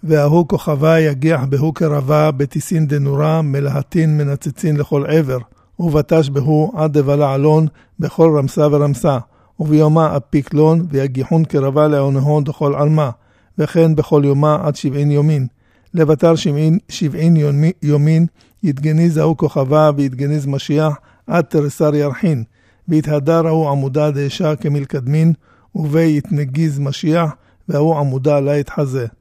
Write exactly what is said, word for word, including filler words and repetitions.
והוא כוכבה יגיח בהו קרבה בתיסין דנורה מלהטין מנצצין לכל עבר, ובטש בהו עד דבלה עלון בכל רמסה ורמסה, וביומה אפיק לון ויגיחון קרבה לעונהון דכל עלמה, וכן בכל יומה עד שבעין יומין. לבטר שבעין, שבעין יומין יתגניז ההוא כוכבה ויתגניז משיח עד תרסר ירחין, ויתהדר ההוא עמודה דאשה כמלקדמין, ובי יתנגיז משיח והוא עמודה לה יתחזה.